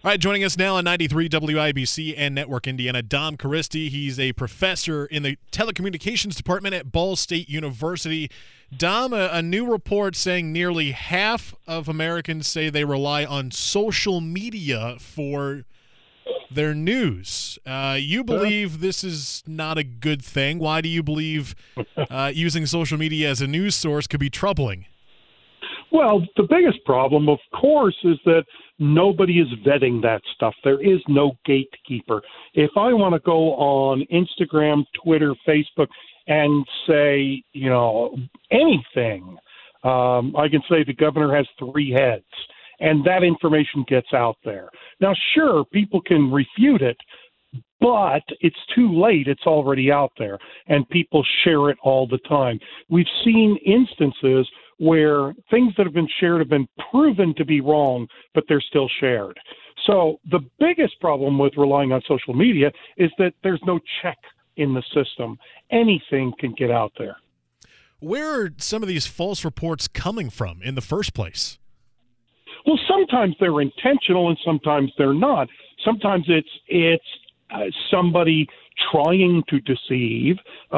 All right, joining us now on 93 WIBC and Network Indiana, Dom Caristi. He's a professor in the telecommunications department at Ball State University. Dom, a new report saying nearly half of Americans say they rely on social media for their news. You believe this is not a good thing. Why do you believe using social media as a news source could be troubling? Well, the biggest problem, of course, is that nobody is vetting that stuff. There is no gatekeeper. If I want to go on Instagram, Twitter, Facebook, and say, anything, I can say the governor has 3 heads, and that information gets out there. Now, sure, people can refute it, but it's too late. It's already out there, and people share it all the time. We've seen instances where things that have been shared have been proven to be wrong, but they're still shared. So the biggest problem with relying on social media is that there's no check in the system. Anything can get out there. Where are some of these false reports coming from in the first place? Well, sometimes they're intentional and sometimes they're not. Sometimes it's somebody trying to deceive,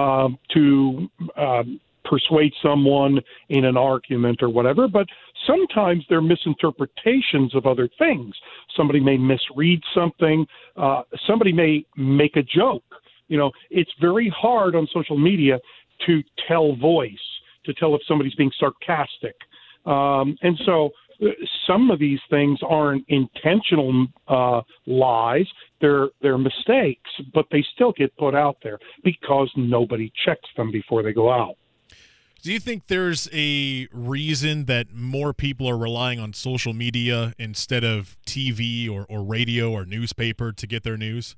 to persuade someone in an argument or whatever, but sometimes they're misinterpretations of other things. Somebody may misread something. Somebody may make a joke. It's very hard on social media to tell voice, to tell if somebody's being sarcastic. And so some of these things aren't intentional lies. They're mistakes, but they still get put out there because nobody checks them before they go out. Do you think there's a reason that more people are relying on social media instead of TV or radio or newspaper to get their news?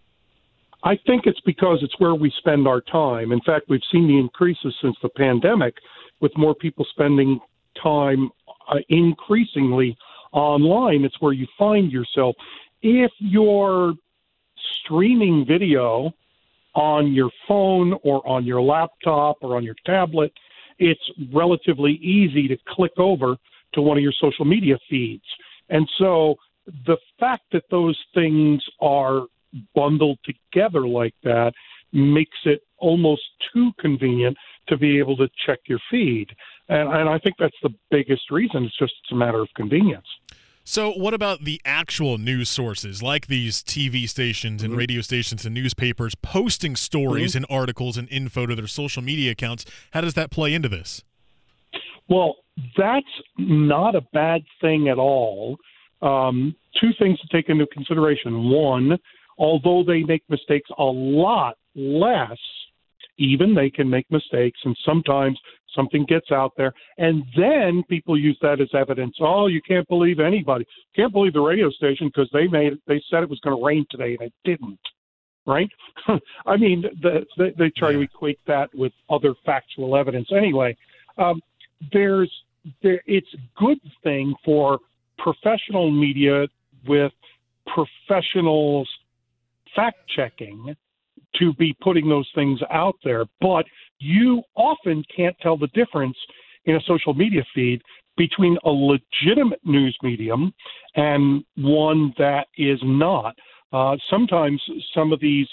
I think it's because it's where we spend our time. In fact, we've seen the increases since the pandemic with more people spending time increasingly online. It's where you find yourself. If you're streaming video on your phone or on your laptop or on your tablet, it's relatively easy to click over to one of your social media feeds. And so the fact that those things are bundled together like that makes it almost too convenient to be able to check your feed. And I think that's the biggest reason. It's a matter of convenience. So what about the actual news sources, like these TV stations and radio stations and newspapers posting stories and articles and info to their social media accounts? How does that play into this? Well, that's not a bad thing at all. 2 things to take into consideration. One, although they make mistakes a lot less, even they can make mistakes, and sometimes something gets out there, and then people use that as evidence. Oh, you can't believe anybody. Can't believe the radio station because they said it was going to rain today, and it didn't, right? I mean, they try to equate that with other factual evidence. Anyway, it's a good thing for professional media with professionals fact-checking to be putting those things out there, but you often can't tell the difference in a social media feed between a legitimate news medium and one that is not. Sometimes some of these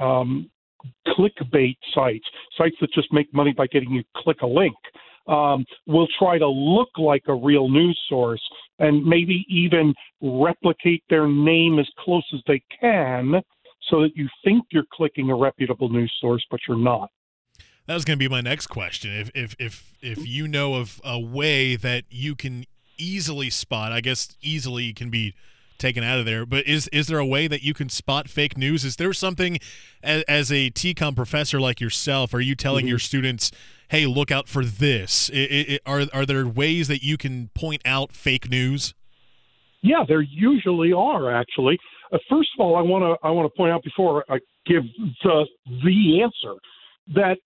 clickbait sites that just make money by getting you click a link, will try to look like a real news source and maybe even replicate their name as close as they can so that you think you're clicking a reputable news source, but you're not. That was going to be my next question. If you know of a way that you can easily spot, I guess easily can be taken out of there, but is there a way that you can spot fake news? Is there something as a TCOM professor like yourself, are you telling your students, hey, look out for this? Are there ways that you can point out fake news? Yeah, there usually are, actually. First of all, I want to point out before I give the answer that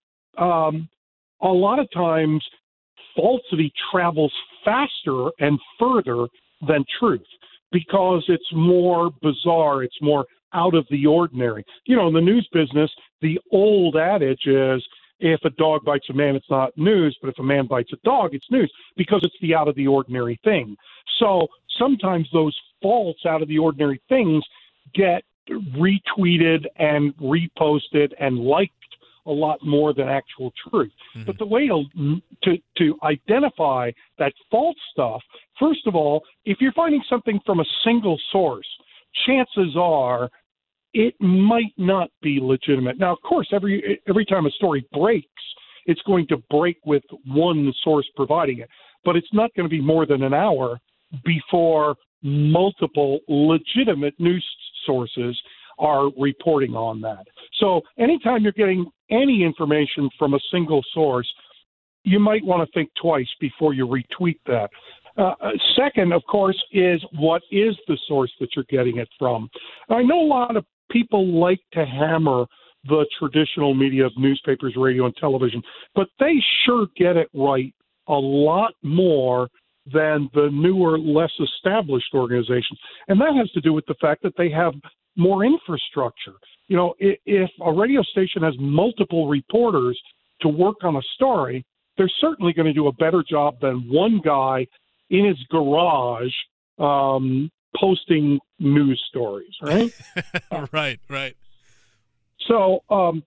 a lot of times falsity travels faster and further than truth because it's more bizarre, it's more out of the ordinary. In the news business, the old adage is if a dog bites a man, it's not news, but if a man bites a dog, it's news because it's the out of the ordinary thing. So sometimes those false, out of the ordinary things get retweeted and reposted and liked a lot more than actual truth. Mm-hmm. But the way to identify that false stuff, first of all, if you're finding something from a single source, chances are it might not be legitimate. Now, of course, every time a story breaks, it's going to break with one source providing it. But it's not going to be more than an hour before multiple legitimate news sources are reporting on that. So anytime you're getting any information from a single source, you might want to think twice before you retweet that. Second, of course, is what is the source that you're getting it from? I know a lot of people like to hammer the traditional media of newspapers, radio, and television, but they sure get it right a lot more than the newer, less established organizations. And that has to do with the fact that they have more infrastructure. You know, if a radio station has multiple reporters to work on a story, they're certainly going to do a better job than one guy in his garage posting news stories, right? Right. So,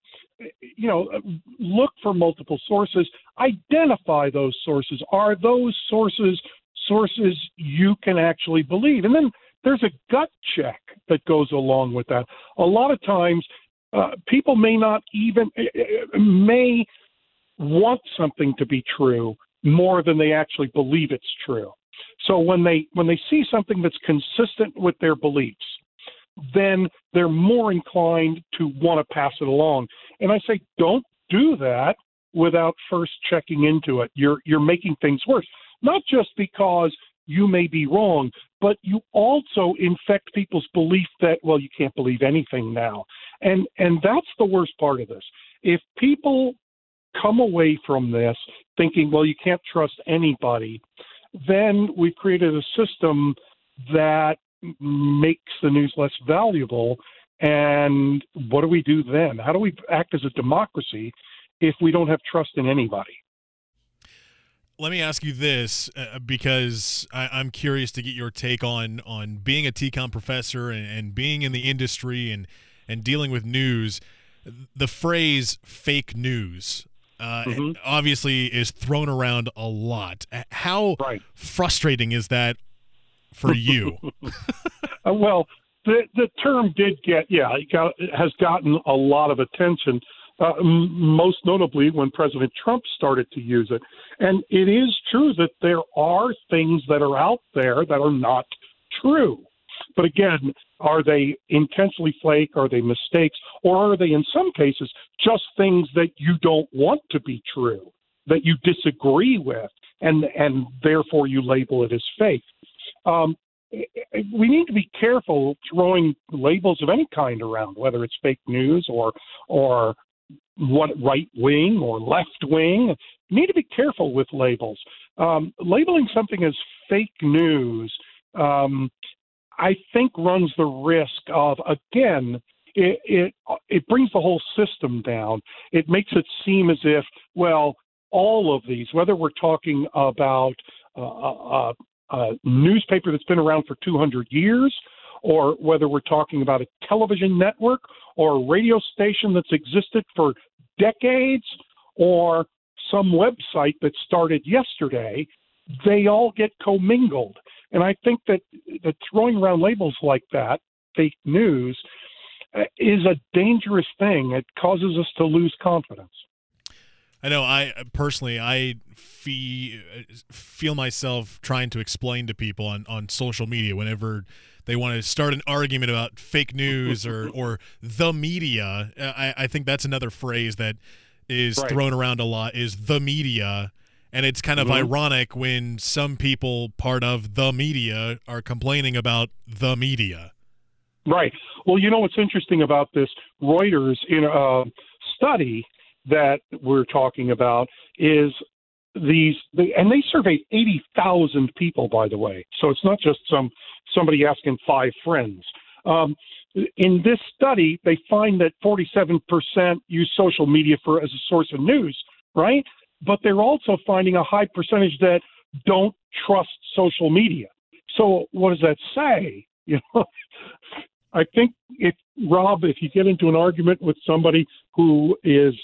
look for multiple sources. Identify those sources. Are those sources you can actually believe? And then there's a gut check that goes along with that. A lot of times, people may want something to be true more than they actually believe it's true. So when they see something that's consistent with their beliefs, then they're more inclined to want to pass it along. And I say, don't do that without first checking into it. You're making things worse, not just because you may be wrong, but you also infect people's belief that, well, you can't believe anything now. And that's the worst part of this. If people come away from this thinking, well, you can't trust anybody, then we've created a system that makes the news less valuable. And what do we do then? How do we act as a democracy if we don't have trust in anybody? Let me ask you this, because I'm curious to get your take on being a TCOM professor and being in the industry and dealing with news. The phrase fake news obviously is thrown around a lot. How frustrating is that for you? Well, the term has gotten a lot of attention, most notably when President Trump started to use it. And it is true that there are things that are out there that are not true. But again, are they intentionally fake? Are they mistakes? Or are they, in some cases, just things that you don't want to be true, that you disagree with, and therefore you label it as fake? We need to be careful throwing labels of any kind around, whether it's fake news or what right wing or left wing. You need to be careful with labels. Labeling something as fake news, I think, runs the risk of, again, it brings the whole system down. It makes it seem as if, well, all of these, whether we're talking about a newspaper that's been around for 200 years, or whether we're talking about a television network or a radio station that's existed for decades, or some website that started yesterday, they all get commingled. And I think that throwing around labels like that, fake news, is a dangerous thing. It causes us to lose confidence. I know. I feel myself trying to explain to people on social media whenever they want to start an argument about fake news or the media. I think that's another phrase that is thrown around a lot, is the media. And it's kind of ironic when some people, part of the media, are complaining about the media. Right. Well, you know what's interesting about this? Reuters, in a study that we're talking about, is and they surveyed 80,000 people, by the way. So it's not just somebody asking 5 friends. In this study, they find that 47% use social media as a source of news, right? But they're also finding a high percentage that don't trust social media. So what does that say? I think if you get into an argument with somebody who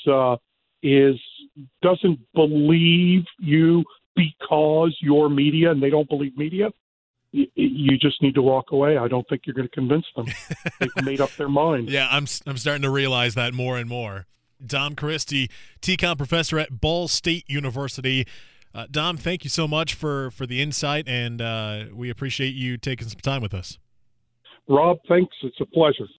doesn't believe you because you're media and they don't believe media, you just need to walk away. I don't think you're going to convince them. They've made up their mind. Yeah, I'm starting to realize that more and more. Dom Christie, TCOM professor at Ball State University. Dom, thank you so much for the insight, and we appreciate you taking some time with us. Rob, thanks. It's a pleasure.